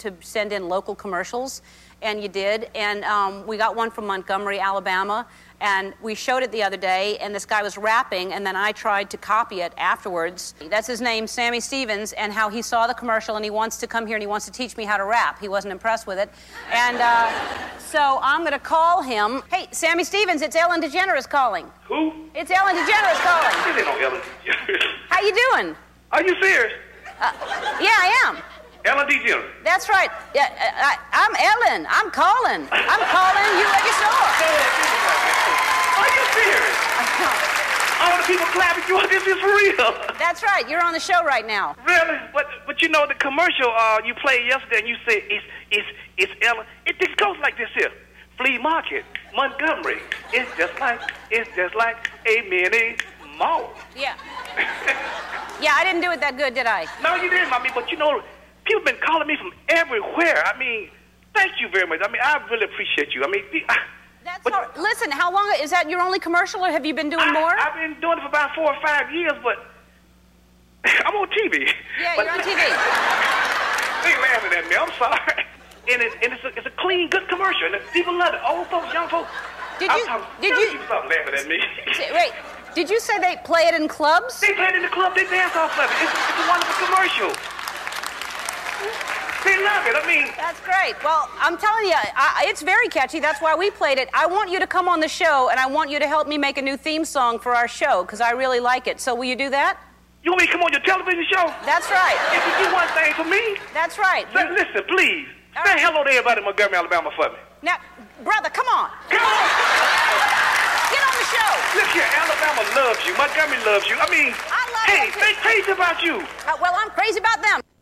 to send in local commercials, and you did. And we got one from Montgomery, Alabama, and we showed it the other day, and this guy was rapping, and then I tried to copy it afterwards. That's his name, Sammy Stevens, and how he saw the commercial, and he wants to come here, and he wants to teach me how to rap. He wasn't impressed with it. And so I'm going to call him. Hey, Sammy Stevens, it's Ellen DeGeneres calling. Who? It's Ellen DeGeneres calling. This ain't no Ellen DeGeneres. How you doing? Are you serious? Yeah, I am. Ellen DeGeneres. That's right. Yeah, I'm Ellen. I'm calling. I'm calling you at your store. Are you serious? All the people clapping you. This is real. That's right. You're on the show right now. Really? But you know the commercial you played yesterday, and you said it's Ellen. It just goes like this here. Flea market, Montgomery. It's just like a mini mall. Yeah. Yeah, I didn't do it that good, did I? No, you didn't, mommy. But you know, people been calling me from everywhere. I mean, thank you very much. I mean, I really appreciate you. I mean, that's all, listen, how long is that your only commercial, or have you been doing more? I've been doing it for about 4 or 5 years, but I'm on TV. Yeah, you're on TV. They laughing at me. I'm sorry. And it's a clean, good commercial, and people love it. Old folks, young folks. Did you stop laughing at me? Wait. Did you say they play it in clubs? They play it in the club. They dance off of it. It's a wonderful commercial. They love it. I mean... That's great. Well, I'm telling you, it's very catchy. That's why we played it. I want you to come on the show, and I want you to help me make a new theme song for our show, because I really like it. So will you do that? You want me to come on your television show? That's right. If you do one thing for me... That's right. Listen, please. Say hello to everybody in Montgomery, Alabama for me. Now, brother, come on. Come on. Get on the show. Look here, Alabama loves you. Montgomery loves you. I mean, I love hey, they crazy about you. Well, I'm crazy about them.